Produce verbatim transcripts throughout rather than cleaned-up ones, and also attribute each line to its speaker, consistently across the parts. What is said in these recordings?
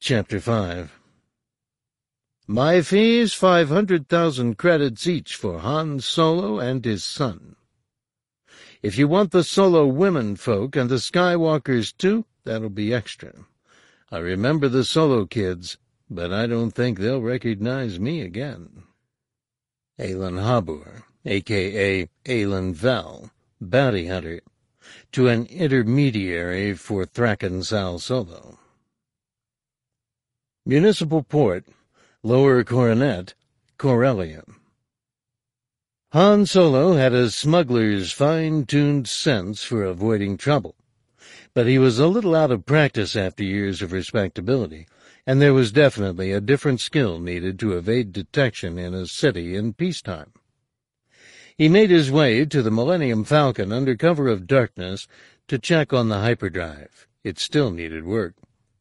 Speaker 1: Chapter five. My fees five hundred thousand credits each for Han Solo and his son. If you want the Solo women folk and the Skywalkers too, that'll be extra. I remember the Solo kids, but I don't think they'll recognize me again. Alan Habur, a k a. Alan Val, bounty hunter, to an intermediary for Thrackan Sal Solo. Municipal Port, Lower Coronet, Corellia. Han Solo had a smuggler's fine-tuned sense for avoiding trouble, but he was a little out of practice after years of respectability, and there was definitely a different skill needed to evade detection in a city in peacetime. He made his way to the Millennium Falcon under cover of darkness to check on the hyperdrive. It still needed work.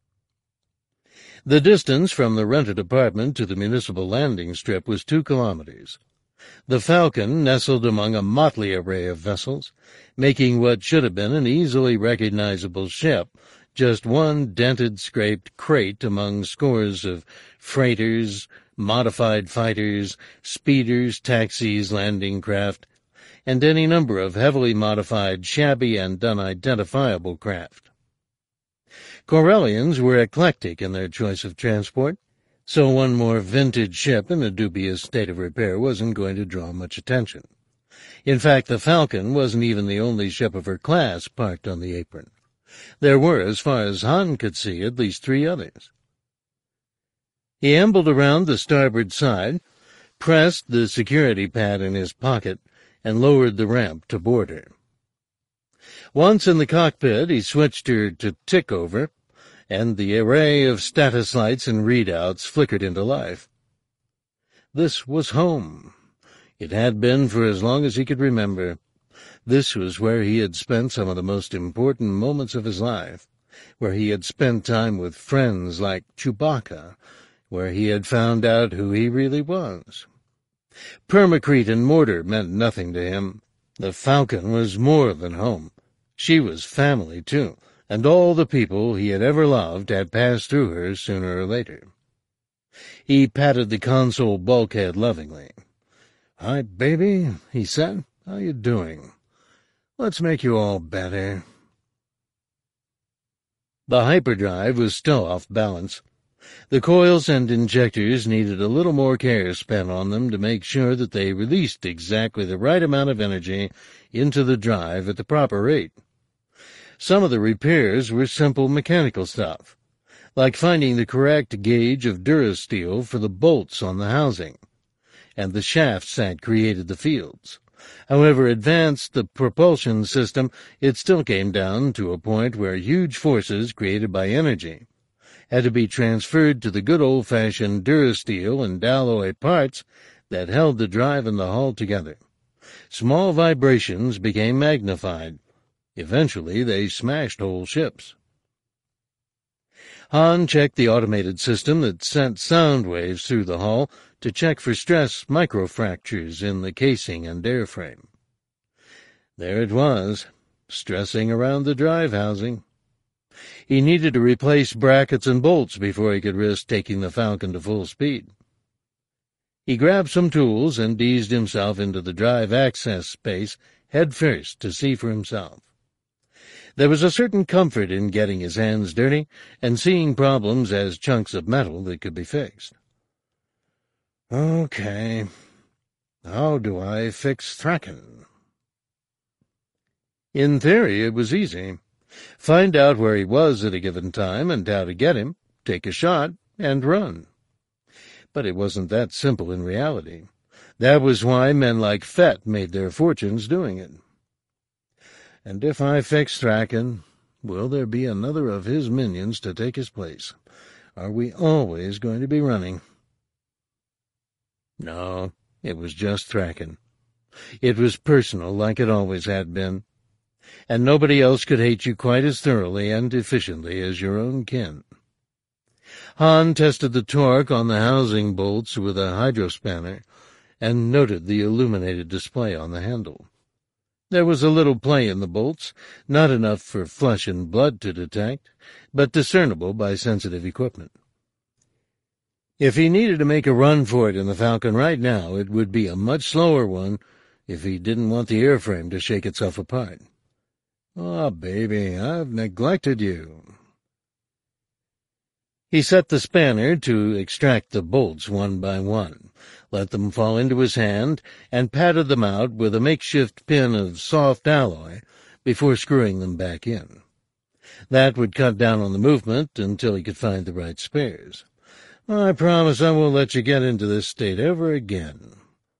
Speaker 1: The distance from the rented apartment to the municipal landing strip was two kilometers. The Falcon nestled among a motley array of vessels, making what should have been an easily recognizable ship just one dented, scraped crate among scores of freighters, modified fighters, speeders, taxis, landing craft, and any number of heavily modified, shabby, and unidentifiable craft. Corellians were eclectic in their choice of transport, so one more vintage ship in a dubious state of repair wasn't going to draw much attention. In fact, the Falcon wasn't even the only ship of her class parked on the apron. There were, as far as Han could see, at least three others. He ambled around the starboard side, pressed the security pad in his pocket, and lowered the ramp to board her. Once in the cockpit, he switched her to tick-over, and the array of status lights and readouts flickered into life. This was home. It had been for as long as he could remember. This was where he had spent some of the most important moments of his life, where he had spent time with friends like Chewbacca, where he had found out who he really was. Permacrete and mortar meant nothing to him. The Falcon was more than home. She was family, too, and all the people he had ever loved had passed through her sooner or later. He patted the console bulkhead lovingly. "Hi, baby," he said. "How you doing? Let's make you all better." The hyperdrive was still off balance. The coils and injectors needed a little more care spent on them to make sure that they released exactly the right amount of energy into the drive at the proper rate. Some of the repairs were simple mechanical stuff, like finding the correct gauge of Durasteel for the bolts on the housing, and the shafts that created the fields. However advanced the propulsion system, it still came down to a point where huge forces created by energy had to be transferred to the good old-fashioned Durasteel and alloy parts that held the drive and the hull together. Small vibrations became magnified. Eventually, they smashed whole ships. Han checked the automated system that sent sound waves through the hull to check for stress microfractures in the casing and airframe. There it was, stressing around the drive housing. He needed to replace brackets and bolts before he could risk taking the Falcon to full speed. He grabbed some tools and eased himself into the drive access space head first to see for himself. There was a certain comfort in getting his hands dirty and seeing problems as chunks of metal that could be fixed. Okay, how do I fix Thrackan? In theory, it was easy. Find out where he was at a given time and how to get him, take a shot, and run. But it wasn't that simple in reality. That was why men like Fett made their fortunes doing it. And if I fix Thrackan, will there be another of his minions to take his place? Are we always going to be running? No, it was just Thrackan. It was personal like it always had been. And nobody else could hate you quite as thoroughly and efficiently as your own kin. Han tested the torque on the housing bolts with a hydrospanner and noted the illuminated display on the handle. There was a little play in the bolts, not enough for flesh and blood to detect, but discernible by sensitive equipment. If he needed to make a run for it in the Falcon right now, it would be a much slower one if he didn't want the airframe to shake itself apart. "Ah, baby, I've neglected you." He set the spanner to extract the bolts one by one, let them fall into his hand, and patted them out with a makeshift pin of soft alloy before screwing them back in. That would cut down on the movement until he could find the right spares. "I promise I won't let you get into this state ever again."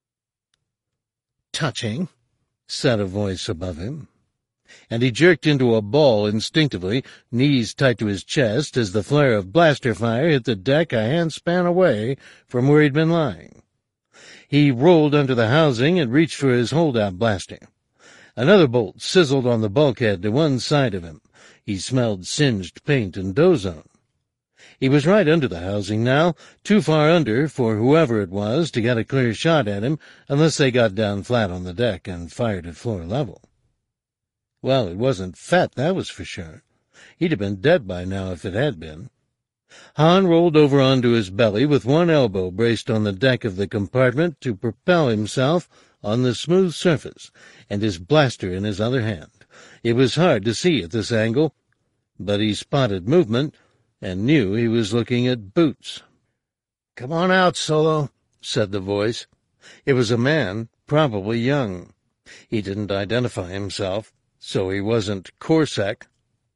Speaker 1: "Touching," said a voice above him, and he jerked into a ball instinctively, knees tight to his chest, as the flare of blaster fire hit the deck a handspan away from where he'd been lying. He rolled under the housing and reached for his holdout blaster. Another bolt sizzled on the bulkhead to one side of him. He smelled singed paint and ozone. He was right under the housing now, too far under for whoever it was to get a clear shot at him unless they got down flat on the deck and fired at floor level. Well, it wasn't Fett, that was for sure. He'd have been dead by now if it had been. Han rolled over onto his belly with one elbow braced on the deck of the compartment to propel himself on the smooth surface, and his blaster in his other hand. It was hard to see at this angle, but he spotted movement and knew he was looking at Boots. "Come on out, Solo," said the voice. It was a man, probably young. He didn't identify himself, so he wasn't Corsac.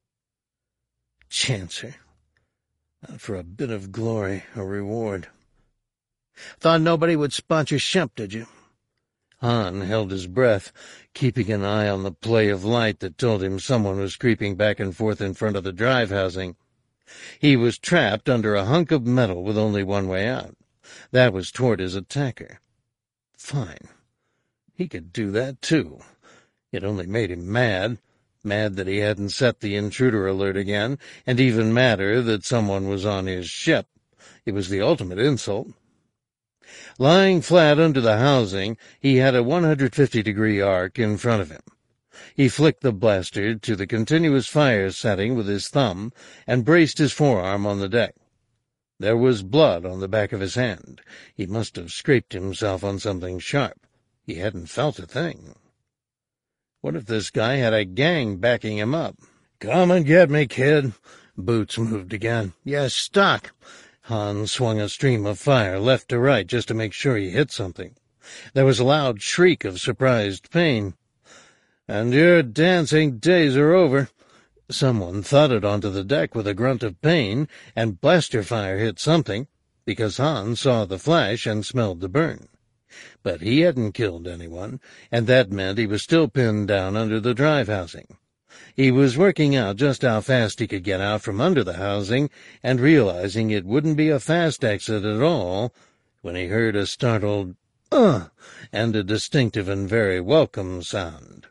Speaker 1: Chancer. Not for a bit of glory or reward. "Thought nobody would sponsor Shemp, did you?" Han held his breath, keeping an eye on the play of light that told him someone was creeping back and forth in front of the drive housing. He was trapped under a hunk of metal with only one way out. That was toward his attacker. Fine. He could do that, too. It only made him mad. Mad that he hadn't set the intruder alert again, and even madder that someone was on his ship. It was the ultimate insult. Lying flat under the housing, he had a one hundred fifty degree arc in front of him. He flicked the blaster to the continuous fire setting with his thumb and braced his forearm on the deck. There was blood on the back of his hand. He must have scraped himself on something sharp. He hadn't felt a thing. What if this guy had a gang backing him up? "Come and get me, kid." Boots moved again. "You're stuck." Han swung a stream of fire left to right just to make sure he hit something. There was a loud shriek of surprised pain. "And your dancing days are over." Someone thudded onto the deck with a grunt of pain, and blaster fire hit something, because Han saw the flash and smelled the burn. But he hadn't killed anyone, and that meant he was still pinned down under the drive housing. He was working out just how fast he could get out from under the housing, and realizing it wouldn't be a fast exit at all, when he heard a startled "Ugh!" and a distinctive and very welcome sound.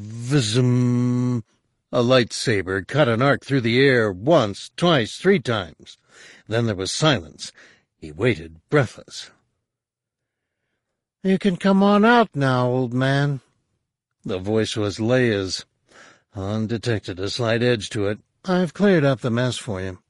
Speaker 1: Vizm! A lightsaber cut an arc through the air once, twice, three times. Then there was silence. He waited, breathless. "You can come on out now, old man." The voice was Leia's. Han detected a slight edge to it. "I've cleared up the mess for you."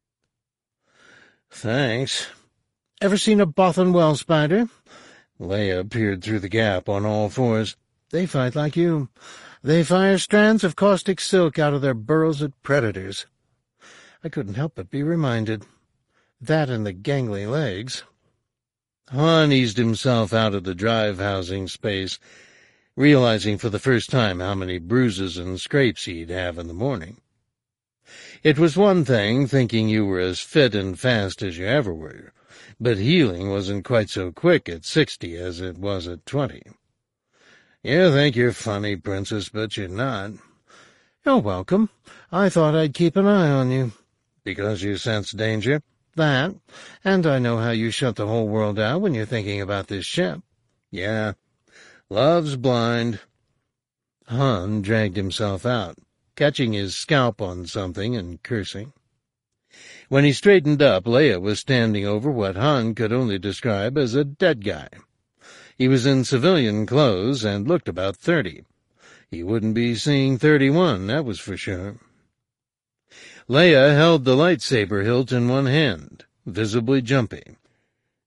Speaker 1: "Thanks." "Ever seen a Bothan well spider?" Leia peered through the gap on all fours. "They fight like you. They fire strands of caustic silk out of their burrows at predators." I couldn't help but be reminded. That and the gangly legs. Han eased himself out of the drive housing space, realizing for the first time how many bruises and scrapes he'd have in the morning. It was one thing thinking you were as fit and fast as you ever were, but healing wasn't quite so quick at sixty as it was at twenty. "You think you're funny, Princess, but you're not." "You're welcome. I thought I'd keep an eye on you." "Because you sense danger?" "That, and I know how you shut the whole world out when you're thinking about this ship." "Yeah. Love's blind." Han dragged himself out, catching his scalp on something and cursing. When he straightened up, Leia was standing over what Han could only describe as a dead guy. He was in civilian clothes and looked about thirty. He wouldn't be seeing thirty-one, that was for sure. Leia held the lightsaber hilt in one hand, visibly jumpy.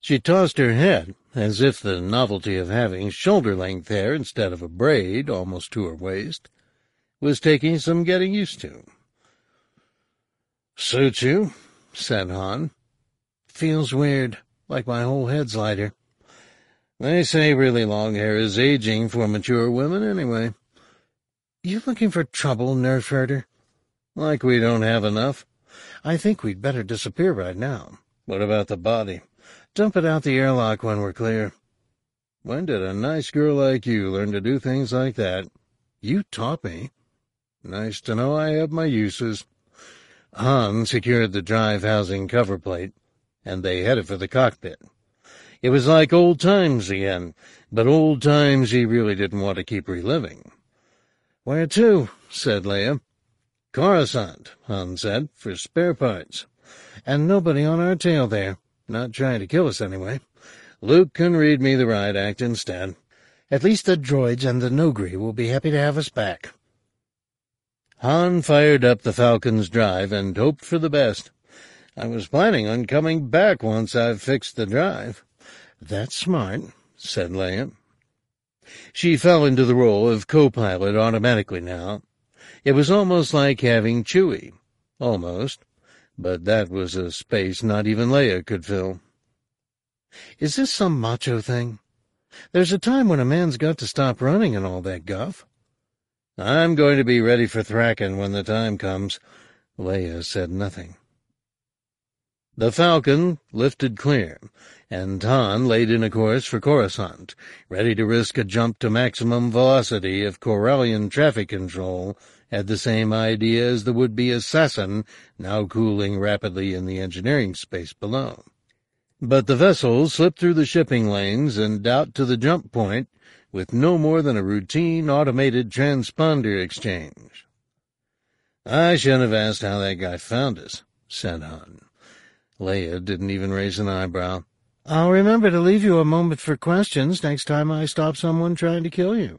Speaker 1: She tossed her head, as if the novelty of having shoulder-length hair instead of a braid almost to her waist was taking some getting used to. "Suits you," said Han. "Feels weird, like my whole head's lighter. They say really long hair is aging for mature women anyway." "You looking for trouble, nerf herder?" "Like we don't have enough." "I think we'd better disappear right now." "What about the body?" "Dump it out the airlock when we're clear." "When did a nice girl like you learn to do things like that?" "You taught me." "Nice to know I have my uses." Han secured the drive housing cover plate, and they headed for the cockpit. It was like old times again, but old times he really didn't want to keep reliving. "Where to?" said Leia. "Coruscant," Han said, "for spare parts." "And nobody on our tail there. Not trying to kill us anyway." "Luke can read me the riot act instead." "At least the droids and the Noghri will be happy to have us back." Han fired up the Falcon's drive and hoped for the best. "I was planning on coming back once I've fixed the drive." "That's smart," said Leia. She fell into the role of co-pilot automatically now. It was almost like having Chewie. Almost. But that was a space not even Leia could fill. "Is this some macho thing? There's a time when a man's got to stop running and all that guff." "I'm going to be ready for Thraken when the time comes." Leia said nothing. The Falcon lifted clear, and Han laid in a course for Coruscant, ready to risk a jump to maximum velocity if Corellian traffic control had the same idea as the would-be assassin now cooling rapidly in the engineering space below. But the vessel slipped through the shipping lanes and out to the jump point with no more than a routine automated transponder exchange. "I shouldn't have asked how that guy found us," said Han. Leia didn't even raise an eyebrow. "I'll remember to leave you a moment for questions next time I stop someone trying to kill you."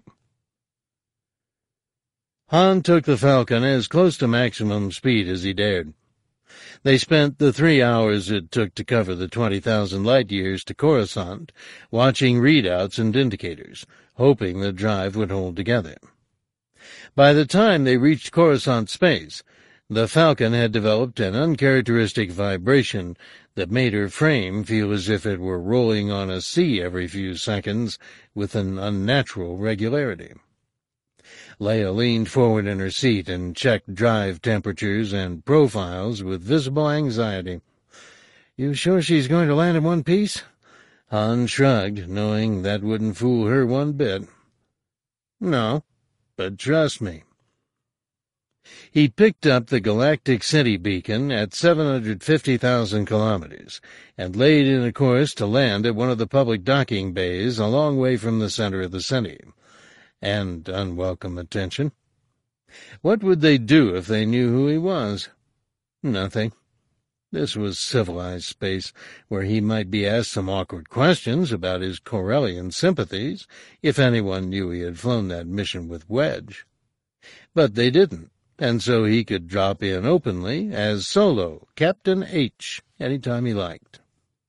Speaker 1: Han took the Falcon as close to maximum speed as he dared. They spent the three hours it took to cover the twenty thousand light-years to Coruscant watching readouts and indicators, hoping the drive would hold together. By the time they reached Coruscant space, the Falcon had developed an uncharacteristic vibration that made her frame feel as if it were rolling on a sea every few seconds with an unnatural regularity. Leia leaned forward in her seat and checked drive temperatures and profiles with visible anxiety. "You sure she's going to land in one piece?" Han shrugged, knowing that wouldn't fool her one bit. "No, but trust me." He picked up the Galactic City beacon at seven hundred fifty thousand kilometers and laid in a course to land at one of the public docking bays a long way from the center of the city. And unwelcome attention. What would they do if they knew who he was? Nothing. This was civilized space, where he might be asked some awkward questions about his Corellian sympathies, if anyone knew he had flown that mission with Wedge. But they didn't, and so he could drop in openly as Solo, Captain H, any time he liked.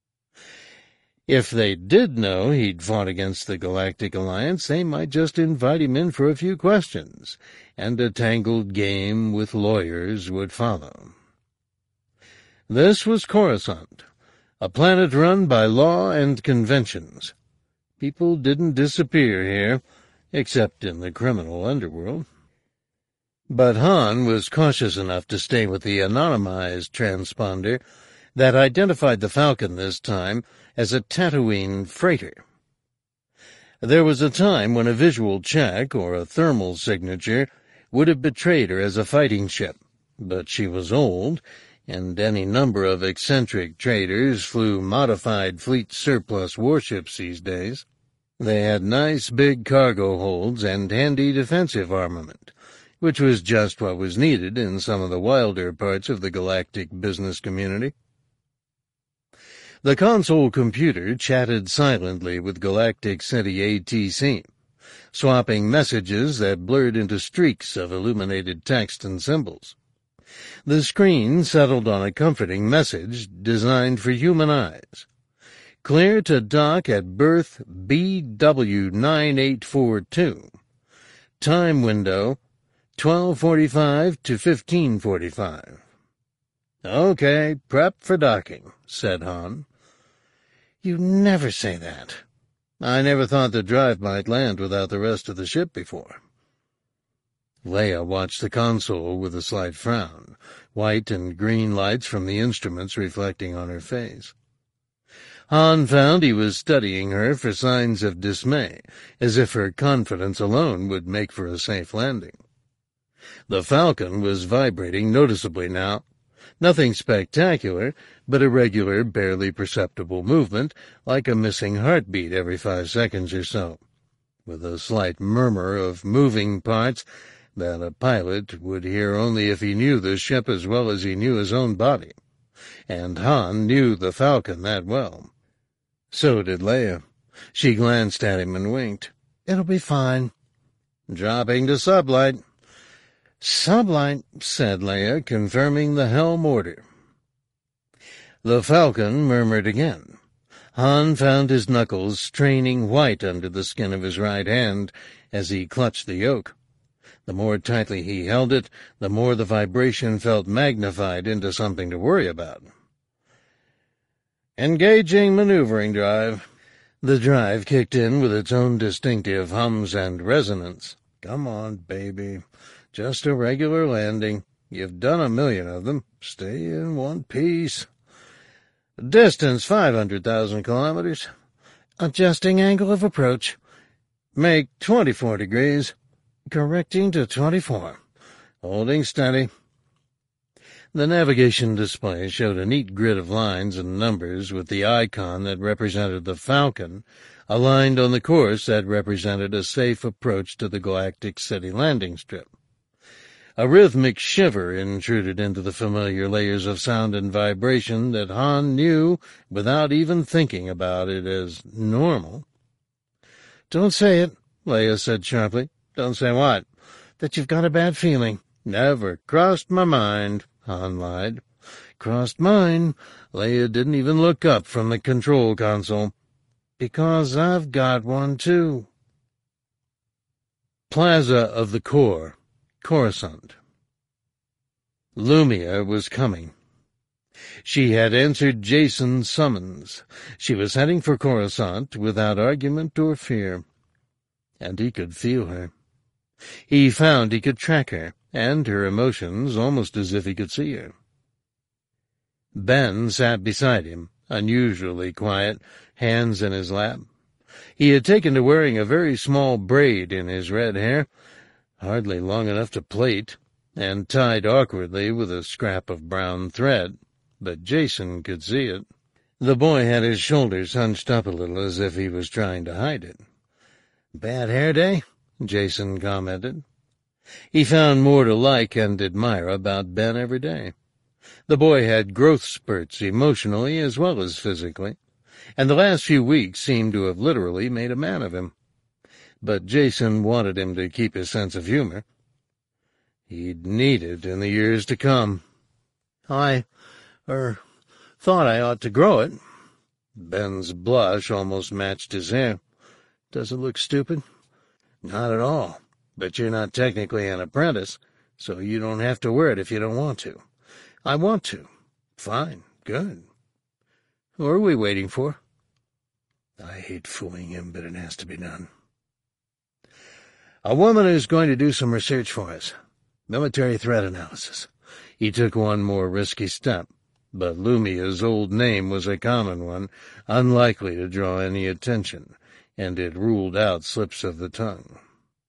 Speaker 1: If they did know he'd fought against the Galactic Alliance, they might just invite him in for a few questions, and a tangled game with lawyers would follow. This was Coruscant, a planet run by law and conventions. People didn't disappear here, except in the criminal underworld. But Han was cautious enough to stay with the anonymized transponder that identified the Falcon this time as a Tatooine freighter. There was a time when a visual check or a thermal signature would have betrayed her as a fighting ship, but she was old, and any number of eccentric traders flew modified fleet surplus warships these days. They had nice big cargo holds and handy defensive armament, which was just what was needed in some of the wilder parts of the galactic business community. The console computer chatted silently with Galactic City A T C, swapping messages that blurred into streaks of illuminated text and symbols. The screen settled on a comforting message designed for human eyes. Clear to dock at berth B W nine eight four two. Time window, twelve forty-five to fifteen forty-five. Okay, prep for docking, said Han. You never say that. I never thought the drive might land without the rest of the ship before. Leia watched the console with a slight frown, white and green lights from the instruments reflecting on her face. Han found he was studying her for signs of dismay, as if her confidence alone would make for a safe landing. The Falcon was vibrating noticeably now. Nothing spectacular, but a regular, barely perceptible movement, like a missing heartbeat every five seconds or so, with a slight murmur of moving parts that a pilot would hear only if he knew the ship as well as he knew his own body. And Han knew the Falcon that well. So did Leia. She glanced at him and winked. It'll be fine. Dropping to sublight. Sublight, said Leia, confirming the helm order. The Falcon murmured again. Han found his knuckles straining white under the skin of his right hand as he clutched the yoke. The more tightly he held it, the more the vibration felt magnified into something to worry about. Engaging maneuvering drive. The drive kicked in with its own distinctive hums and resonance. Come on, baby. Just a regular landing. You've done a million of them. Stay in one piece. Distance five hundred thousand kilometers. Adjusting angle of approach. Make twenty-four degrees. Correcting to twenty-four. Holding steady. The navigation display showed a neat grid of lines and numbers with the icon that represented the Falcon aligned on the course that represented a safe approach to the Galactic City landing strip. A rhythmic shiver intruded into the familiar layers of sound and vibration that Han knew without even thinking about it as normal. Don't say it, Leia said sharply. Don't say what? That you've got a bad feeling. Never crossed my mind, Han lied. Crossed mine. Leia didn't even look up from the control console. Because I've got one, too. Plaza of the Core, Coruscant. Lumia was coming. She had answered Jacen's summons. She was heading for Coruscant without argument or fear. And he could feel her. He found he could track her, and her emotions almost as if he could see her. Ben sat beside him, unusually quiet, hands in his lap. He had taken to wearing a very small braid in his red hair, hardly long enough to plait, and tied awkwardly with a scrap of brown thread, but Jacen could see it. The boy had his shoulders hunched up a little as if he was trying to hide it. "Bad hair day?" Jacen commented. He found more to like and admire about Ben every day. The boy had growth spurts emotionally as well as physically, and the last few weeks seemed to have literally made a man of him. But Jacen wanted him to keep his sense of humor. He'd need it in the years to come. I, er, thought I ought to grow it. Ben's blush almost matched his hair. Does it look stupid? Not at all. But you're not technically an apprentice, so you don't have to wear it if you don't want to. I want to. Fine. Good. Who are we waiting for? I hate fooling him, but it has to be done. A woman who's going to do some research for us. Military threat analysis. He took one more risky step, but Lumia's old name was a common one, unlikely to draw any attention, and it ruled out slips of the tongue.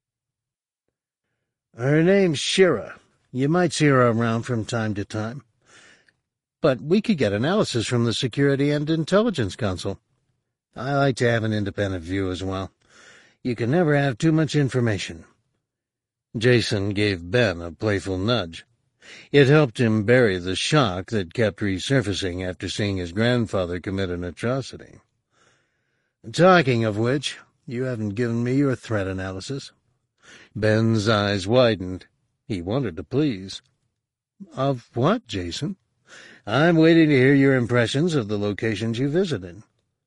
Speaker 1: Her name's Shira. You might see her around from time to time. But we could get analysis from the Security and Intelligence Council. I like to have an independent view as well. You can never have too much information. Jacen gave Ben a playful nudge. It helped him bury the shock that kept resurfacing after seeing his grandfather commit an atrocity. Talking of which, you haven't given me your threat analysis. Ben's eyes widened. He wanted to please. Of what, Jacen? I'm waiting to hear your impressions of the locations you visited.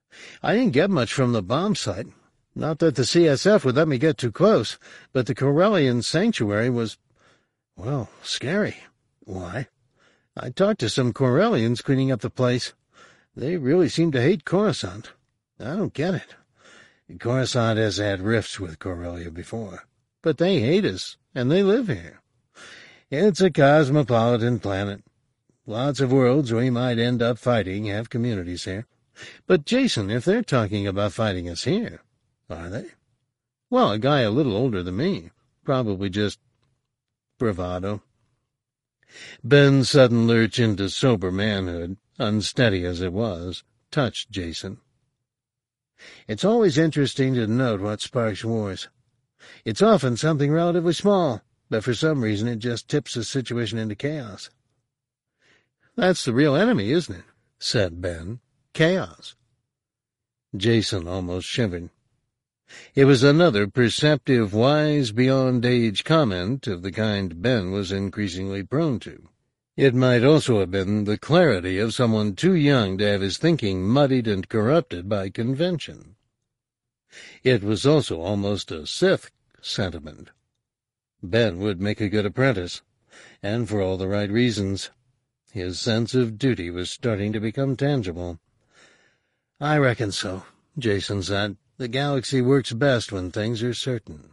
Speaker 1: I didn't get much from the bomb site. Not that the C S F would let me get too close, but the Corellian sanctuary was, well, scary. Why? I talked to some Corellians cleaning up the place. They really seem to hate Coruscant. I don't get it. Coruscant has had rifts with Corellia before, but they hate us, and they live here. It's a cosmopolitan planet. Lots of worlds we might end up fighting have communities here. But, Jason, if they're talking about fighting us here, are they? Well, a guy a little older than me. Probably just bravado. Ben's sudden lurch into sober manhood, unsteady as it was, touched Jason. It's always interesting to note what sparks wars. It's often something relatively small, but for some reason it just tips the situation into chaos. That's the real enemy, isn't it? Said Ben. Chaos. Jason almost shivered. It was another perceptive, wise-beyond-age comment of the kind Ben was increasingly prone to. It might also have been the clarity of someone too young to have his thinking muddied and corrupted by convention. It was also almost a Sith sentiment. Ben would make a good apprentice, and for all the right reasons. His sense of duty was starting to become tangible. "I reckon so," Jason said. "The galaxy works best when things are certain."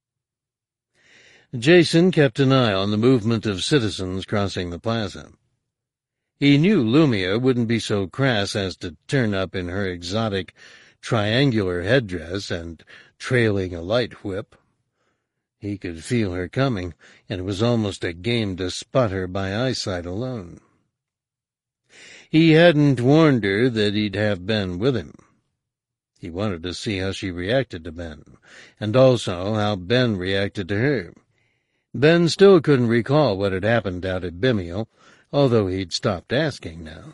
Speaker 1: Jason kept an eye on the movement of citizens crossing the plaza. He knew Lumia wouldn't be so crass as to turn up in her exotic triangular headdress and trailing a light whip. He could feel her coming, and it was almost a game to spot her by eyesight alone. He hadn't warned her that he'd have Ben with him. He wanted to see how she reacted to Ben, and also how Ben reacted to her. Ben still couldn't recall what had happened out at Bimial, although he'd stopped asking now.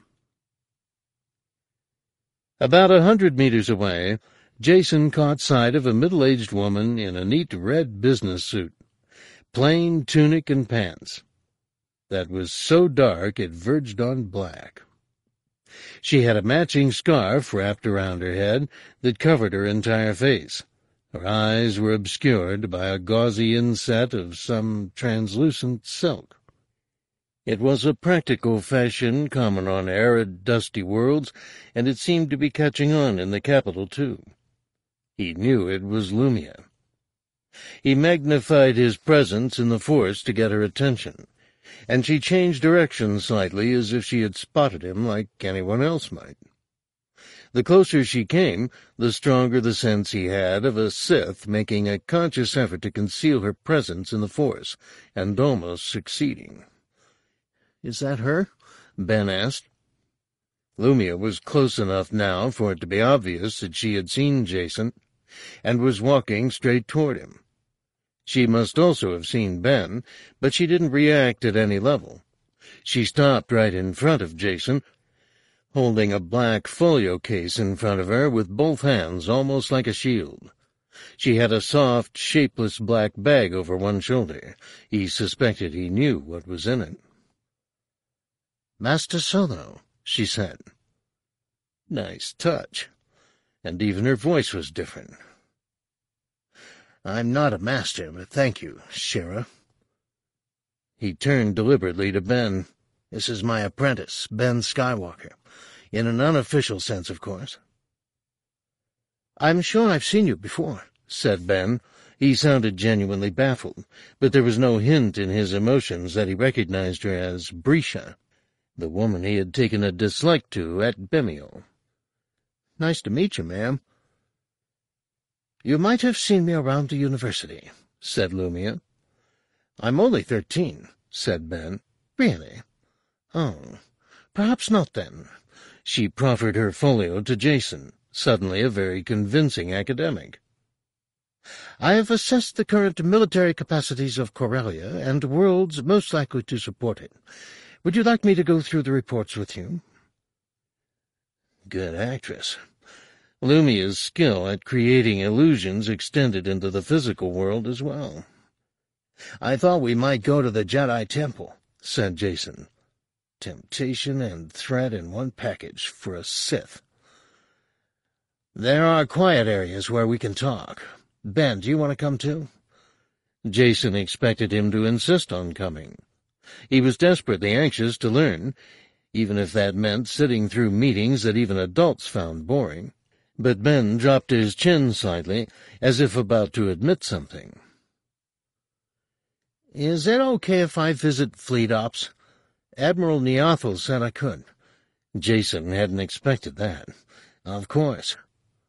Speaker 1: About a hundred meters away, Jason caught sight of a middle-aged woman in a neat red business suit, plain tunic and pants, that was so dark it verged on black. She had a matching scarf wrapped around her head that covered her entire face. Her eyes were obscured by a gauzy inset of some translucent silk. It was a practical fashion common on arid, dusty worlds, and it seemed to be catching on in the capital, too. He knew it was Lumia. He magnified his presence in the Force to get her attention, and she changed direction slightly as if she had spotted him like anyone else might. The closer she came, the stronger the sense he had of a Sith making a conscious effort to conceal her presence in the Force, and almost succeeding. "Is that her?" Ben asked. Lumia was close enough now for it to be obvious that she had seen Jason, and was walking straight toward him. She must also have seen Ben, but she didn't react at any level. She stopped right in front of Jason, holding a black folio case in front of her with both hands almost like a shield. She had a soft, shapeless black bag over one shoulder. He suspected he knew what was in it. "Master Solo," she said. Nice touch. And even her voice was different. "I'm not a master, but thank you, Shira." He turned deliberately to Ben. "This is my apprentice, Ben Skywalker. In an unofficial sense, of course." "I'm sure I've seen you before," said Ben. He sounded genuinely baffled, but there was no hint in his emotions that he recognized her as Brisha, the woman he had taken a dislike to at Bimial. "Nice to meet you, ma'am." "You might have seen me around the university," said Lumia. "I'm only thirteen," said Ben. "Really? Oh, perhaps not then." She proffered her folio to Jason, suddenly a very convincing academic. "I have assessed the current military capacities of Corellia and worlds most likely to support it. Would you like me to go through the reports with you?" Good actress. Lumia's skill at creating illusions extended into the physical world as well. "I thought we might go to the Jedi Temple," said Jason. Temptation and threat in one package for a Sith. There are quiet areas where we can talk. Ben, do you want to come too? Jason expected him to insist on coming. He was desperately anxious to learn, even if that meant sitting through meetings that even adults found boring. But Ben dropped his chin slightly, as if about to admit something. Is it okay if I visit Fleet Ops? Admiral Neothel said I could. Jason hadn't expected that. Of course.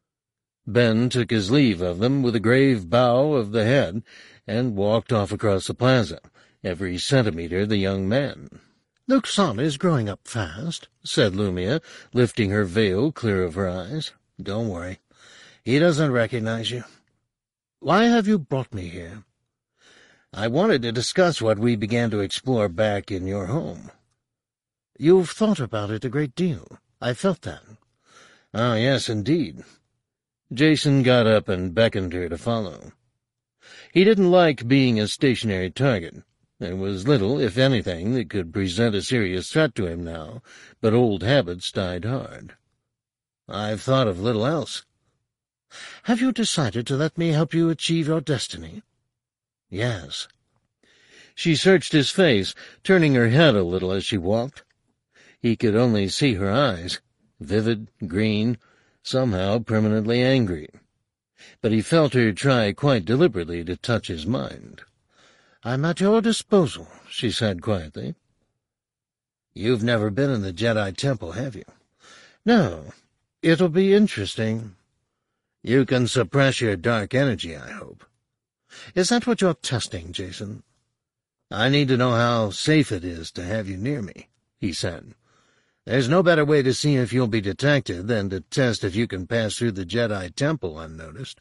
Speaker 1: Ben took his leave of them with a grave bow of the head and walked off across the plaza, every centimeter the young man. Luxana is growing up fast, said Lumia, lifting her veil clear of her eyes. Don't worry. He doesn't recognize you. Why have you brought me here? I wanted to discuss what we began to explore back in your home. You've thought about it a great deal. I felt that. Ah, yes, indeed. Jason got up and beckoned her to follow. He didn't like being a stationary target. There was little, if anything, that could present a serious threat to him now, but old habits died hard. I've thought of little else. Have you decided to let me help you achieve your destiny? Yes. She searched his face, turning her head a little as she walked. He could only see her eyes, vivid, green, somehow permanently angry. But he felt her try quite deliberately to touch his mind. I'm at your disposal, she said quietly. You've never been in the Jedi Temple, have you? No. It'll be interesting. You can suppress your dark energy, I hope. Is that what you're testing, Jason? I need to know how safe it is to have you near me, he said. There's no better way to see if you'll be detected than to test if you can pass through the Jedi Temple unnoticed.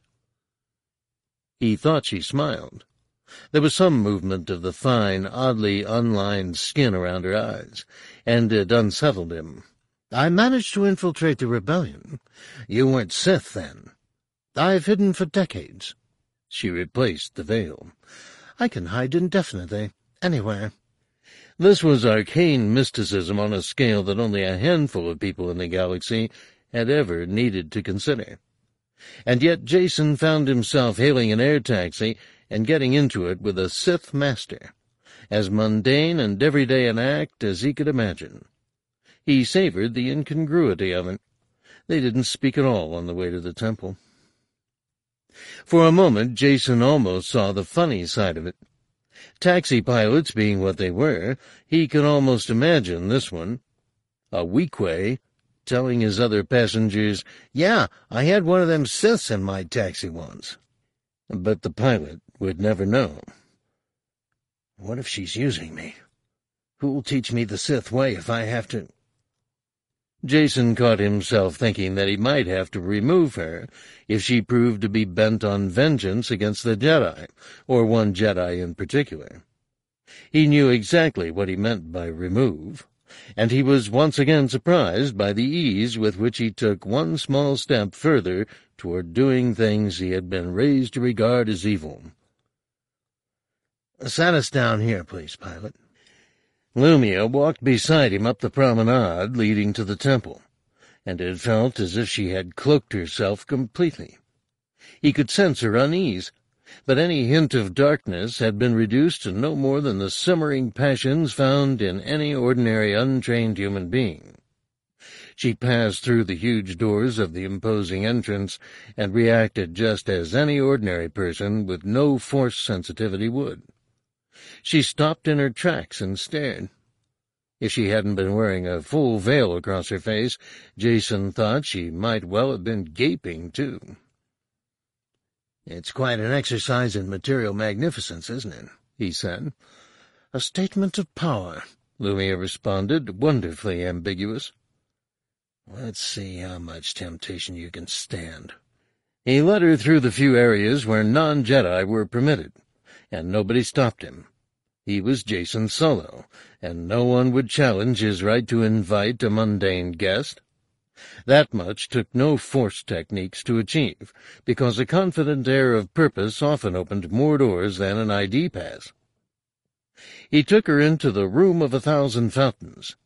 Speaker 1: He thought she smiled. There was some movement of the fine, oddly unlined skin around her eyes, and it unsettled him. I managed to infiltrate the rebellion. You weren't Sith, then. I've hidden for decades. She replaced the veil. I can hide indefinitely, anywhere. This was arcane mysticism on a scale that only a handful of people in the galaxy had ever needed to consider. And yet Jason found himself hailing an air taxi and getting into it with a Sith master, as mundane and everyday an act as he could imagine. He savored the incongruity of it. They didn't speak at all on the way to the temple. For a moment Jason almost saw the funny side of it. Taxi pilots being what they were, he could almost imagine this one. A Weequay telling his other passengers, yeah, I had one of them Siths in my taxi once. But the pilot would never know. What if she's using me? Who'll teach me the Sith way if I have to? Jason caught himself thinking that he might have to remove her if she proved to be bent on vengeance against the Jedi, or one Jedi in particular. He knew exactly what he meant by remove, and he was once again surprised by the ease with which he took one small step further toward doing things he had been raised to regard as evil. Set us down here, please, pilot. Lumia walked beside him up the promenade leading to the temple, and it felt as if she had cloaked herself completely. He could sense her unease, but any hint of darkness had been reduced to no more than the simmering passions found in any ordinary untrained human being. She passed through the huge doors of the imposing entrance and reacted just as any ordinary person with no force sensitivity would. She stopped in her tracks and stared. If she hadn't been wearing a full veil across her face, Jason thought she might well have been gaping, too. It's quite an exercise in material magnificence, isn't it? He said. A statement of power, Lumia responded, wonderfully ambiguous. Let's see how much temptation you can stand. He led her through the few areas where non-Jedi were permitted, and nobody stopped him. He was Jason Solo, and no one would challenge his right to invite a mundane guest. That much took no force techniques to achieve, because a confident air of purpose often opened more doors than an I D pass. He took her into the Room of a Thousand Fountains.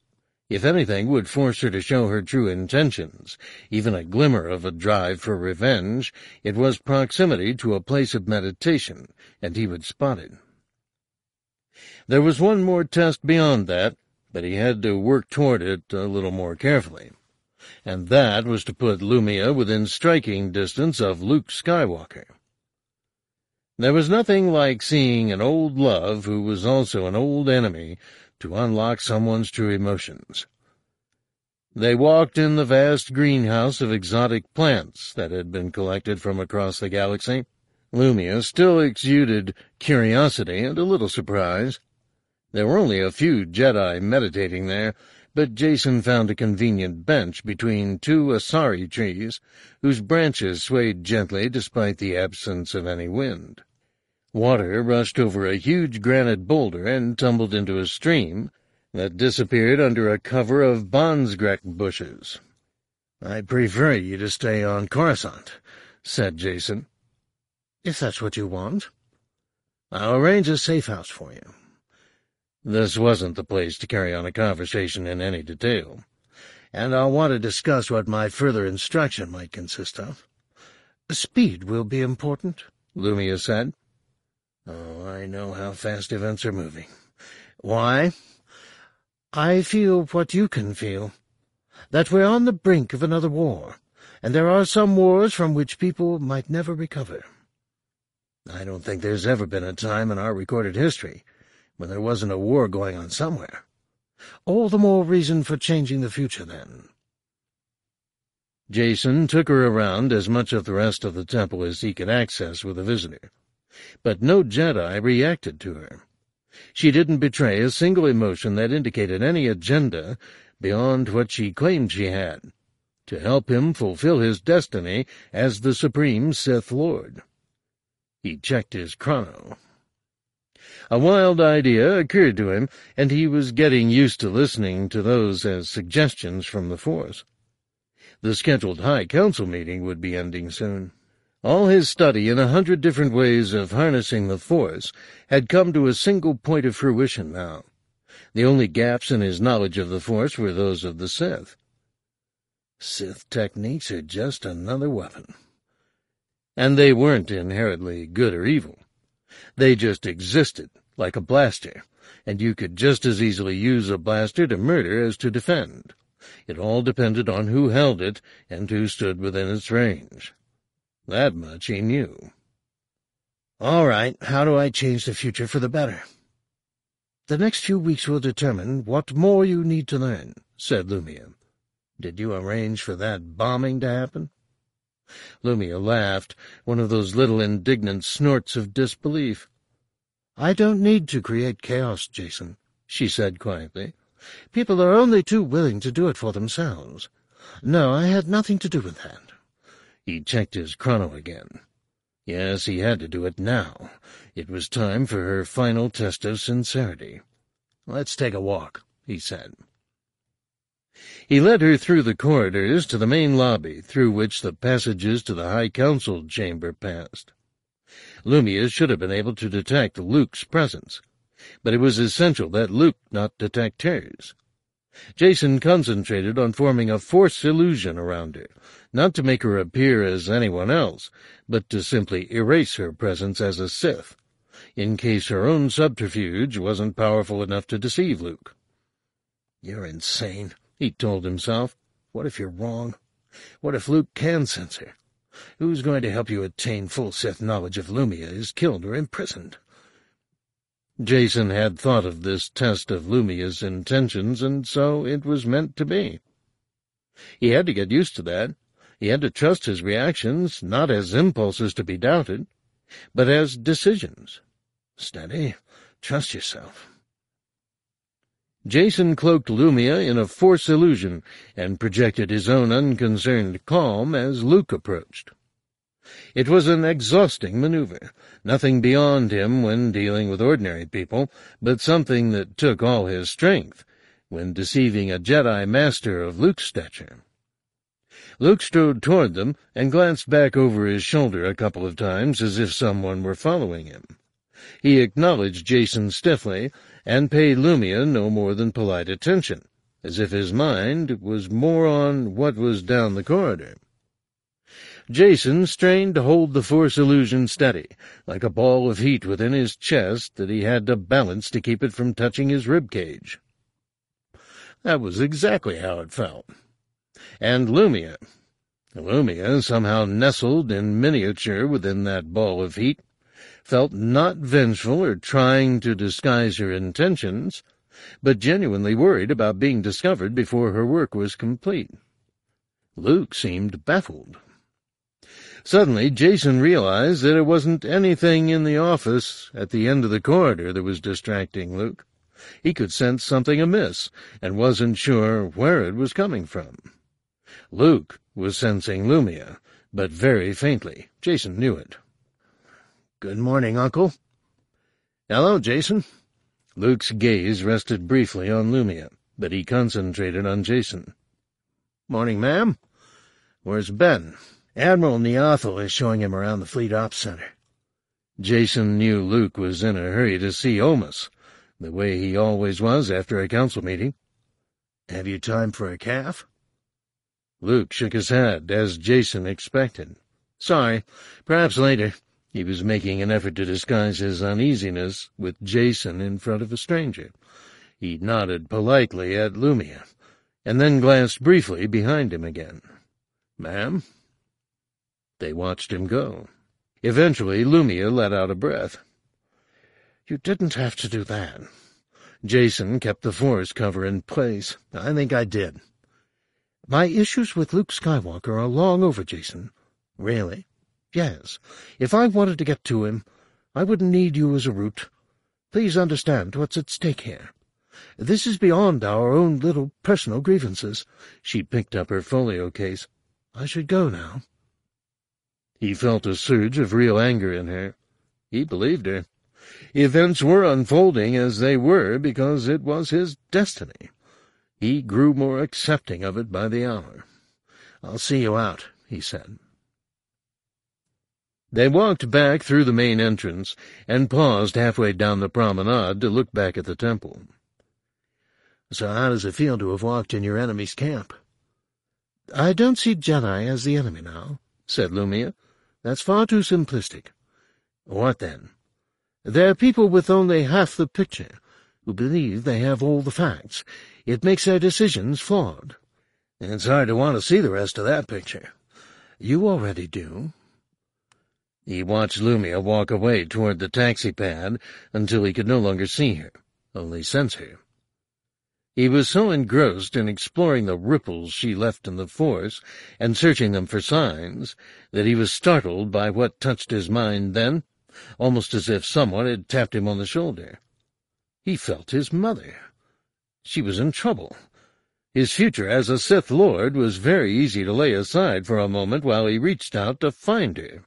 Speaker 1: if anything would force her to show her true intentions, even a glimmer of a drive for revenge, it was proximity to a place of meditation, and he would spot it. There was one more test beyond that, but he had to work toward it a little more carefully, and that was to put Lumia within striking distance of Luke Skywalker. There was nothing like seeing an old love who was also an old enemy to unlock someone's true emotions. They walked in the vast greenhouse of exotic plants that had been collected from across the galaxy. Lumia still exuded curiosity and a little surprise. There were only a few Jedi meditating there, but Jacen found a convenient bench between two Asari trees, whose branches swayed gently despite the absence of any wind. Water rushed over a huge granite boulder and tumbled into a stream that disappeared under a cover of Bonsgrek bushes. "I prefer you to stay on Coruscant," said Jacen. "If that's what you want. I'll arrange a safe house for you." This wasn't the place to carry on a conversation in any detail, and I'll want to discuss what my further instruction might consist of. "Speed will be important," Lumia said. "Oh, I know how fast events are moving. Why?" "I feel what you can feel, that we're on the brink of another war, and there are some wars from which people might never recover. I don't think there's ever been a time in our recorded history when there wasn't a war going on somewhere. All the more reason for changing the future, then." Jacen took her around as much of the rest of the temple as he could access with a visitor, but no Jedi reacted to her. She didn't betray a single emotion that indicated any agenda beyond what she claimed she had, to help him fulfill his destiny as the Supreme Sith Lord. He checked his chrono. A wild idea occurred to him, and he was getting used to listening to those as suggestions from the Force. The scheduled High Council meeting would be ending soon. All his study in a hundred different ways of harnessing the Force had come to a single point of fruition now. The only gaps in his knowledge of the Force were those of the Sith. Sith techniques are just another weapon. And they weren't inherently good or evil. They just existed, like a blaster, and you could just as easily use a blaster to murder as to defend. It all depended on who held it and who stood within its range. That much he knew. "All right, how do I change the future for the better?" "The next few weeks will determine what more you need to learn," said Lumia. "Did you arrange for that bombing to happen?" Lumia laughed, one of those little indignant snorts of disbelief. "I don't need to create chaos, Jacen," she said quietly. "People are only too willing to do it for themselves. No, I had nothing to do with that." He checked his chrono again. Yes, he had to do it now. It was time for her final test of sincerity. "Let's take a walk," he said. He led her through the corridors to the main lobby, through which the passages to the High Council chamber passed. Lumia should have been able to detect Luke's presence, but it was essential that Luke not detect hers. Jacen concentrated on forming a Force illusion around her, not to make her appear as anyone else, but to simply erase her presence as a Sith, in case her own subterfuge wasn't powerful enough to deceive Luke. "You're insane," he told himself. "What if you're wrong? What if Luke can sense her? Who's going to help you attain full Sith knowledge if Lumia is killed or imprisoned?" Jacen had thought of this test of Lumia's intentions, and so it was meant to be. He had to get used to that. He had to trust his reactions, not as impulses to be doubted, but as decisions. Steady. Trust yourself. Jacen cloaked Lumia in a Force illusion and projected his own unconcerned calm as Luke approached. It was an exhausting maneuver, nothing beyond him when dealing with ordinary people, but something that took all his strength when deceiving a Jedi Master of Luke's stature. Luke strode toward them and glanced back over his shoulder a couple of times as if someone were following him. He acknowledged Jacen stiffly and paid Lumia no more than polite attention, as if his mind was more on what was down the corridor. Jason strained to hold the Force illusion steady, like a ball of heat within his chest that he had to balance to keep it from touching his rib cage. That was exactly how it felt. And Lumia. Lumia, somehow nestled in miniature within that ball of heat, felt not vengeful or trying to disguise her intentions, but genuinely worried about being discovered before her work was complete. Luke seemed baffled. Suddenly, Jason realized that it wasn't anything in the office at the end of the corridor that was distracting Luke. He could sense something amiss, and wasn't sure where it was coming from. Luke was sensing Lumia, but very faintly. Jason knew it. "Good morning, Uncle." "Hello, Jason." Luke's gaze rested briefly on Lumia, but he concentrated on Jason. "Morning, ma'am. Where's Ben?" "Admiral Neothel is showing him around the Fleet Ops Center." Jason knew Luke was in a hurry to see Omus, the way he always was after a council meeting. "Have you time for a calf?" Luke shook his head, as Jason expected. "Sorry, perhaps later." He was making an effort to disguise his uneasiness with Jason in front of a stranger. He nodded politely at Lumia, and then glanced briefly behind him again. "Ma'am?" They watched him go. Eventually, Lumia let out a breath. "You didn't have to do that." Jason kept the Force cover in place. "I think I did." "My issues with Luke Skywalker are long over, Jason." "Really?" "Yes. If I wanted to get to him, I wouldn't need you as a route. Please understand what's at stake here. This is beyond our own little personal grievances." She picked up her folio case. "I should go now." He felt a surge of real anger in her. He believed her. Events were unfolding as they were because it was his destiny. He grew more accepting of it by the hour. "I'll see you out," he said. They walked back through the main entrance and paused halfway down the promenade to look back at the temple. "So how does it feel to have walked in your enemy's camp?" "I don't see Jedi as the enemy now," said Lumia. "That's far too simplistic." "What then?" "They're people with only half the picture, who believe they have all the facts. It makes their decisions flawed." "It's hard to want to see the rest of that picture." "You already do." He watched Lumia walk away toward the taxi-pad until he could no longer see her, only sense her. He was so engrossed in exploring the ripples she left in the Force and searching them for signs that he was startled by what touched his mind then, almost as if someone had tapped him on the shoulder. He felt his mother. She was in trouble. His future as a Sith Lord was very easy to lay aside for a moment while he reached out to find her.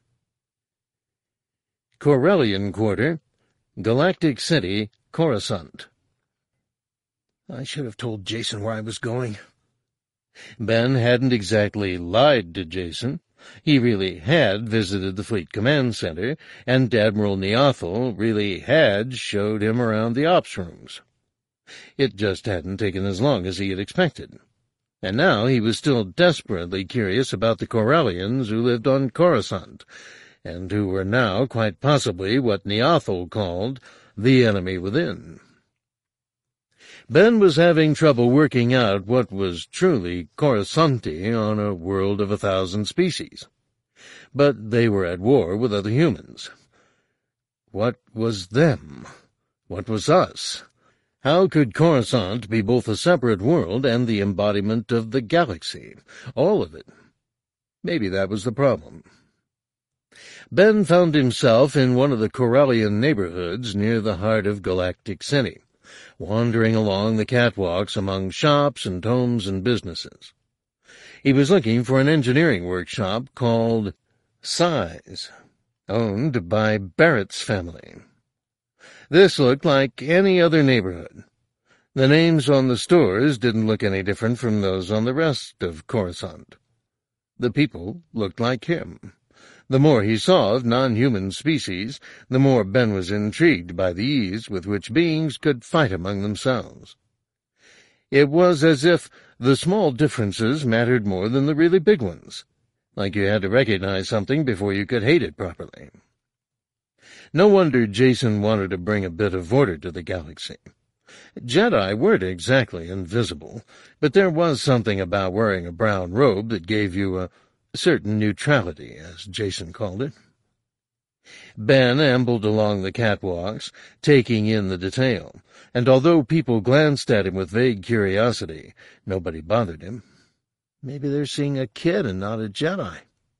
Speaker 1: Corellian Quarter, Galactic City, Coruscant. "I should have told Jason where I was going." Ben hadn't exactly lied to Jason. He really had visited the Fleet Command Center, and Admiral Neothel really had showed him around the ops rooms. It just hadn't taken as long as he had expected. And now he was still desperately curious about the Corellians who lived on Coruscant, and who were now quite possibly what Neothel called the enemy within. Ben was having trouble working out what was truly Coruscanti on a world of a thousand species. But they were at war with other humans. What was them? What was us? How could Coruscant be both a separate world and the embodiment of the galaxy? All of it. Maybe that was the problem. Ben found himself in one of the Corellian neighborhoods near the heart of Galactic City, wandering along the catwalks among shops and homes and businesses. He was looking for an engineering workshop called Size, owned by Barrett's family. This looked like any other neighborhood. The names on the stores didn't look any different from those on the rest of Coruscant. The people looked like him. The more he saw of non-human species, the more Ben was intrigued by the ease with which beings could fight among themselves. It was as if the small differences mattered more than the really big ones, like you had to recognize something before you could hate it properly. No wonder Jason wanted to bring a bit of order to the galaxy. Jedi weren't exactly invisible, but there was something about wearing a brown robe that gave you a certain neutrality, as Jason called it. Ben ambled along the catwalks, taking in the detail, and although people glanced at him with vague curiosity, nobody bothered him. Maybe they're seeing a kid and not a Jedi.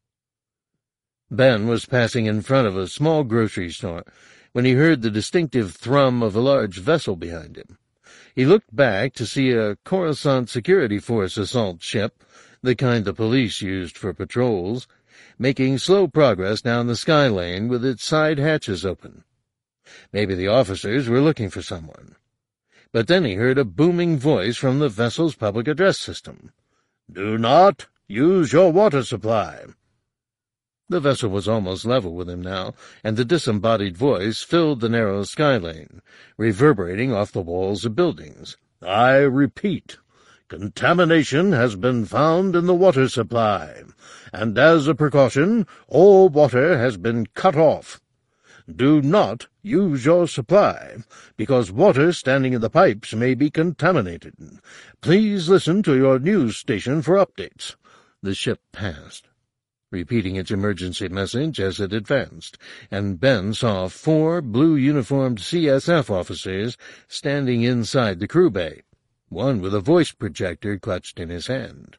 Speaker 1: Ben was passing in front of a small grocery store when he heard the distinctive thrum of a large vessel behind him. He looked back to see a Coruscant Security Force assault ship, the kind the police used for patrols, making slow progress down the sky lane with its side hatches open. Maybe the officers were looking for someone. But then he heard a booming voice from the vessel's public address system. "Do not use your water supply." The vessel was almost level with him now, and the disembodied voice filled the narrow sky lane, reverberating off the walls of buildings. "I repeat, contamination has been found in the water supply, and as a precaution, all water has been cut off. Do not use your supply, because water standing in the pipes may be contaminated. Please listen to your news station for updates." The ship passed, repeating its emergency message as it advanced, and Ben saw four blue-uniformed C S F officers standing inside the crew bay, one with a voice projector clutched in his hand.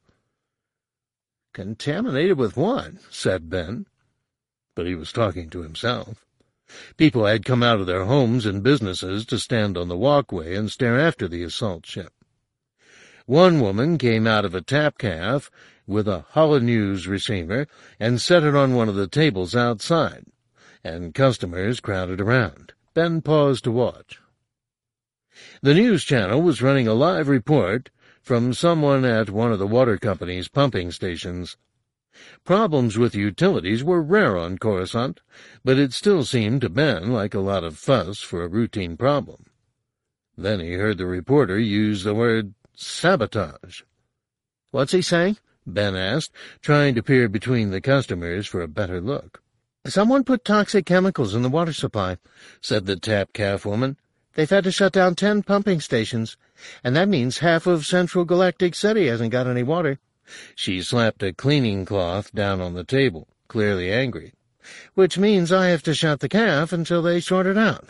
Speaker 1: "Contaminated with what?" said Ben. But he was talking to himself. People had come out of their homes and businesses to stand on the walkway and stare after the assault ship. One woman came out of a tap calf with a holonews receiver and set it on one of the tables outside, and customers crowded around. Ben paused to watch. The news channel was running a live report from someone at one of the water company's pumping stations. Problems with utilities were rare on Coruscant, but it still seemed to Ben like a lot of fuss for a routine problem. Then he heard the reporter use the word sabotage. "What's he saying?" Ben asked, trying to peer between the customers for a better look. "Someone put toxic chemicals in the water supply," said the tap calf woman. "They've had to shut down ten pumping stations, and that means half of Central Galactic City hasn't got any water." She slapped a cleaning cloth down on the table, clearly angry. "Which means I have to shut the calf until they sort it out."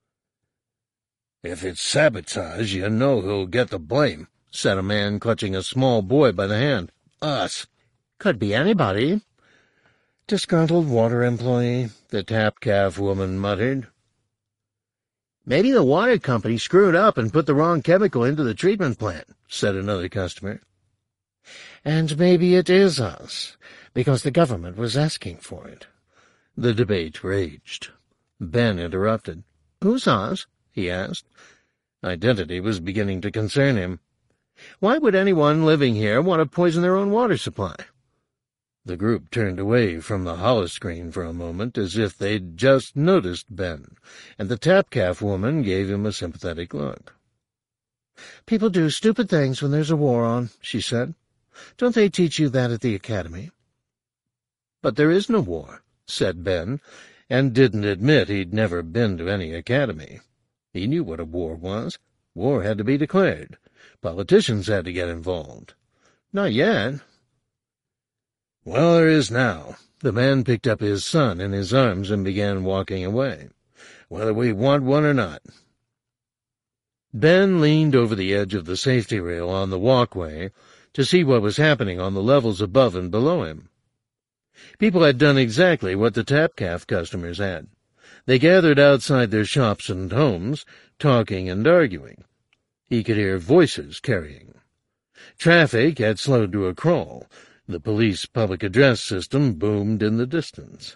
Speaker 1: "If it's sabotage, you know who'll get the blame," said a man clutching a small boy by the hand. "Us." "Could be anybody." "Disgruntled water employee," the tap calf woman muttered. "Maybe the water company screwed up and put the wrong chemical into the treatment plant," said another customer. "And maybe it is us, because the government was asking for it." The debate raged. Ben interrupted. "Who's us?" he asked. Identity was beginning to concern him. "Why would anyone living here want to poison their own water supply?" The group turned away from the holoscreen for a moment, as if they'd just noticed Ben, and the tap calf woman gave him a sympathetic look. "People do stupid things when there's a war on," she said. "Don't they teach you that at the academy?" "But there is no war," said Ben, and didn't admit he'd never been to any academy. He knew what a war was. War had to be declared. Politicians had to get involved. Not yet. "Well, there is now." The man picked up his son in his arms and began walking away, whether we want one or not. Ben leaned over the edge of the safety rail on the walkway to see what was happening on the levels above and below him. People had done exactly what the tap calf customers had. They gathered outside their shops and homes, talking and arguing. He could hear voices carrying. Traffic had slowed to a crawl. The police public address system boomed in the distance.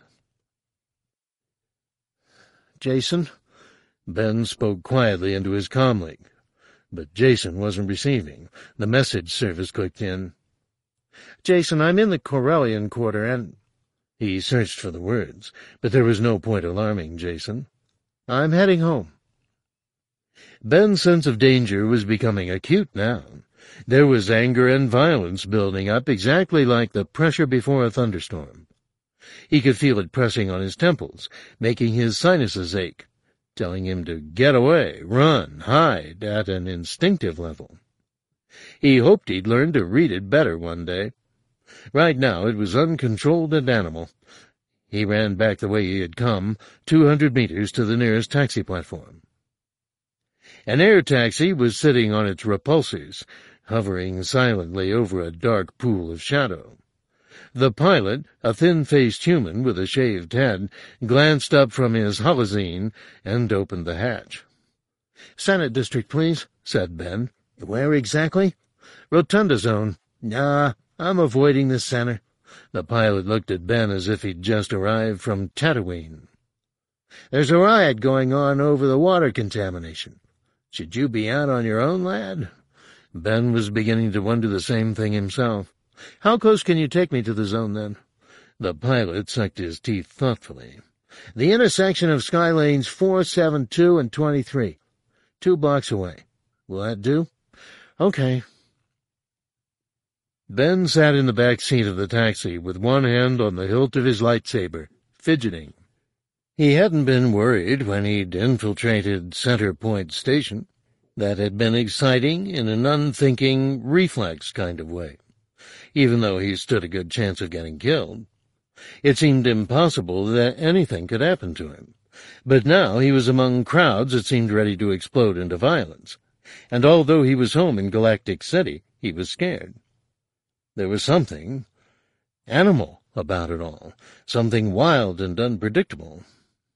Speaker 1: "Jason?" Ben spoke quietly into his comlink. But Jason wasn't receiving. The message service clicked in. "Jason, I'm in the Corellian Quarter, and—" He searched for the words, but there was no point alarming Jason. "I'm heading home." Ben's sense of danger was becoming acute now. There was anger and violence building up, exactly like the pressure before a thunderstorm. He could feel it pressing on his temples, making his sinuses ache, telling him to get away, run, hide, at an instinctive level. He hoped he'd learn to read it better one day. Right now it was uncontrolled and animal. He ran back the way he had come, two hundred meters to the nearest taxi platform. An air taxi was sitting on its repulsors, hovering silently over a dark pool of shadow. The pilot, a thin-faced human with a shaved head, glanced up from his holozine and opened the hatch. "Senate District, please," said Ben. "Where exactly?" "Rotunda Zone." "Nah, I'm avoiding the center." The pilot looked at Ben as if he'd just arrived from Tatooine. "There's a riot going on over the water contamination. Should you be out on your own, lad?" Ben was beginning to wonder the same thing himself. "How close can you take me to the zone, then?" The pilot sucked his teeth thoughtfully. "The intersection of Skylanes four, seven, two, and twenty-three. Two blocks away. Will that do?" "Okay." Ben sat in the back seat of the taxi with one hand on the hilt of his lightsaber, fidgeting. He hadn't been worried when he'd infiltrated Center Point Station. That had been exciting in an unthinking, reflex kind of way, even though he stood a good chance of getting killed. It seemed impossible that anything could happen to him. But now he was among crowds that seemed ready to explode into violence, and although he was home in Galactic City, he was scared. There was something animal about it all, something wild and unpredictable.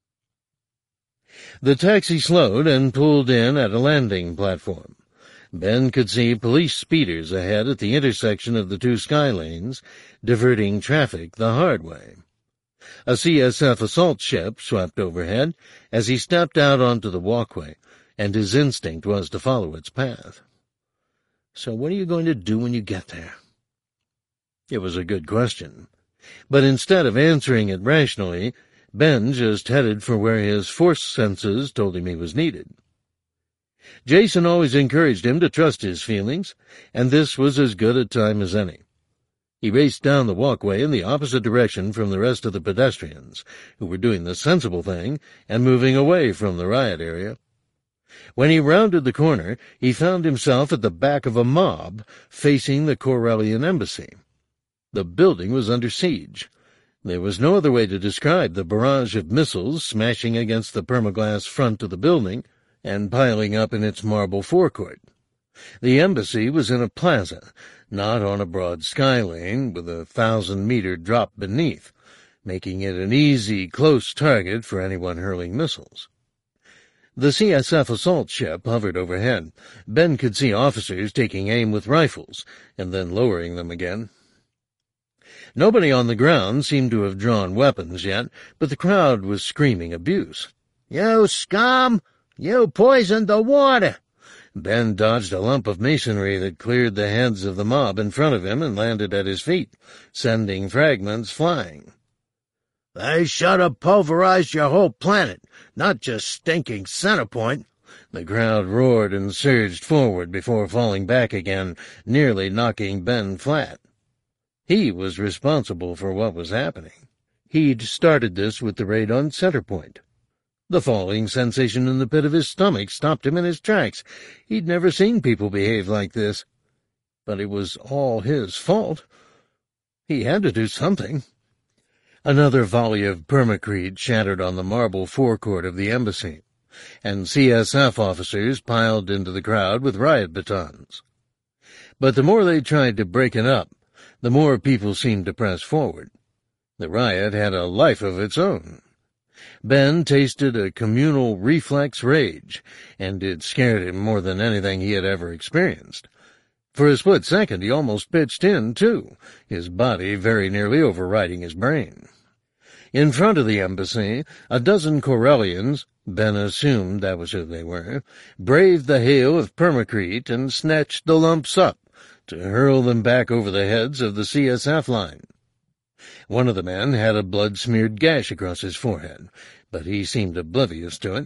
Speaker 1: The taxi slowed and pulled in at a landing platform. Ben could see police speeders ahead at the intersection of the two sky lanes, diverting traffic the hard way. A C S F assault ship swept overhead as he stepped out onto the walkway, and his instinct was to follow its path. "So what are you going to do when you get there?" It was a good question, but instead of answering it rationally, Ben just headed for where his force senses told him he was needed. Jason always encouraged him to trust his feelings, and this was as good a time as any. He raced down the walkway in the opposite direction from the rest of the pedestrians, who were doing the sensible thing and moving away from the riot area. When he rounded the corner, he found himself at the back of a mob facing the Corellian embassy. The building was under siege. There was no other way to describe the barrage of missiles smashing against the permaglass front of the building and piling up in its marble forecourt. The embassy was in a plaza, not on a broad sky lane with a thousand-meter drop beneath, making it an easy, close target for anyone hurling missiles. The C S F assault ship hovered overhead. Ben could see officers taking aim with rifles and then lowering them again. Nobody on the ground seemed to have drawn weapons yet, but the crowd was screaming abuse. "You scum! You poisoned the water!" Ben dodged a lump of masonry that cleared the heads of the mob in front of him and landed at his feet, sending fragments flying. "They should have pulverized your whole planet, not just stinking Centerpoint." The crowd roared and surged forward before falling back again, nearly knocking Ben flat. He was responsible for what was happening. He'd started this with the raid on Centerpoint. The falling sensation in the pit of his stomach stopped him in his tracks. He'd never seen people behave like this. But it was all his fault. He had to do something. Another volley of permacrete shattered on the marble forecourt of the embassy, and C S F officers piled into the crowd with riot batons. But the more they tried to break it up, the more people seemed to press forward. The riot had a life of its own. Ben tasted a communal reflex rage, and it scared him more than anything he had ever experienced. For a split second he almost pitched in, too, his body very nearly overriding his brain. In front of the embassy, a dozen Corellians, Ben assumed that was who they were, braved the hail of permacrete and snatched the lumps up to hurl them back over the heads of the C S F line. One of the men had a blood-smeared gash across his forehead, but he seemed oblivious to it.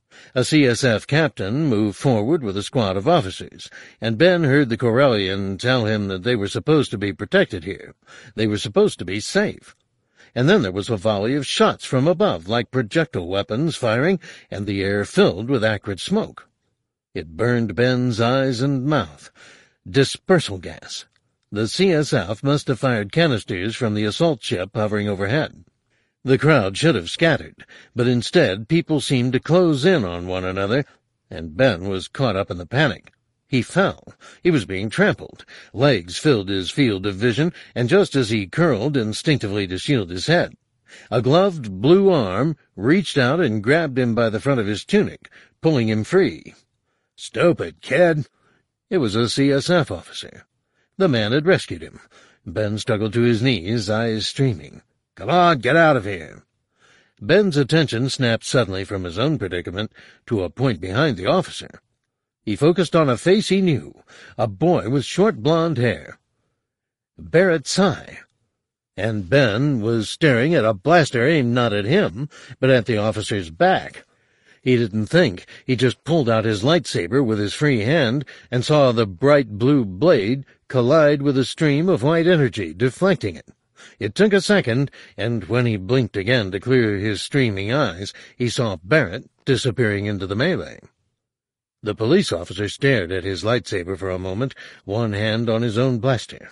Speaker 1: A C S F captain moved forward with a squad of officers, and Ben heard the Corellian tell him that they were supposed to be protected here. They were supposed to be safe. And then there was a volley of shots from above, like projectile weapons firing, and the air filled with acrid smoke. It burned Ben's eyes and mouth. Dispersal gas. The C S F must have fired canisters from the assault ship hovering overhead. The crowd should have scattered, but instead people seemed to close in on one another, and Ben was caught up in the panic. He fell. He was being trampled. Legs filled his field of vision, and just as he curled instinctively to shield his head, a gloved blue arm reached out and grabbed him by the front of his tunic, pulling him free. "Stupid kid!" It was a C S F officer. The man had rescued him. Ben struggled to his knees, eyes streaming. "Come on, get out of here!" Ben's attention snapped suddenly from his own predicament to a point behind the officer. He focused on a face he knew, a boy with short blonde hair. Barrett Sy. And Ben was staring at a blaster aimed not at him, but at the officer's back. He didn't think. He just pulled out his lightsaber with his free hand and saw the bright blue blade collide with a stream of white energy, deflecting it. It took a second, and when he blinked again to clear his streaming eyes, he saw Barrett disappearing into the melee. The police officer stared at his lightsaber for a moment, one hand on his own blaster.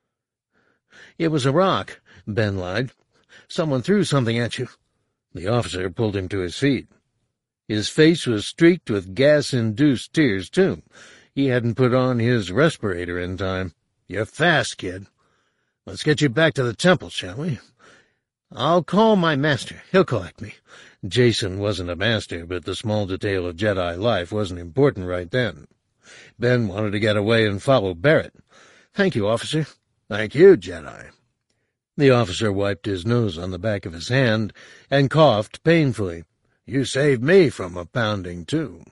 Speaker 1: "It was a rock," Ben lied. "Someone threw something at you." The officer pulled him to his feet. His face was streaked with gas-induced tears, too. He hadn't put on his respirator in time. "You're fast, kid. Let's get you back to the temple, shall we?" "I'll call my master. He'll collect me." Jacen wasn't a master, but the small detail of Jedi life wasn't important right then. Ben wanted to get away and follow Barrett. "Thank you, officer." "Thank you, Jedi." The officer wiped his nose on the back of his hand and coughed painfully. "You saved me from a pounding, too."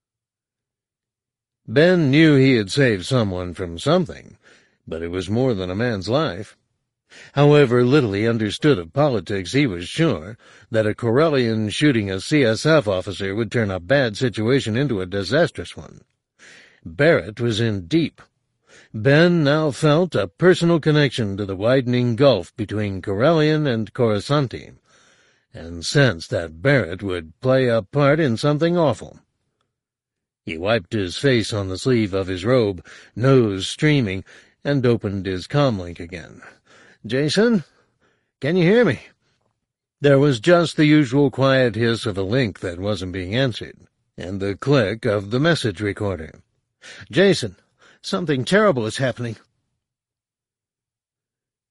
Speaker 1: Ben knew he had saved someone from something, but it was more than a man's life. However little he understood of politics, he was sure that a Corellian shooting a C S F officer would turn a bad situation into a disastrous one. Barrett was in deep. Ben now felt a personal connection to the widening gulf between Corellian and Coruscanti, and sensed that Barrett would play a part in something awful. He wiped his face on the sleeve of his robe, nose streaming, and opened his comlink again. "Jacen? Can you hear me?" There was just the usual quiet hiss of a link that wasn't being answered, and the click of the message recorder. "Jacen, something terrible is happening."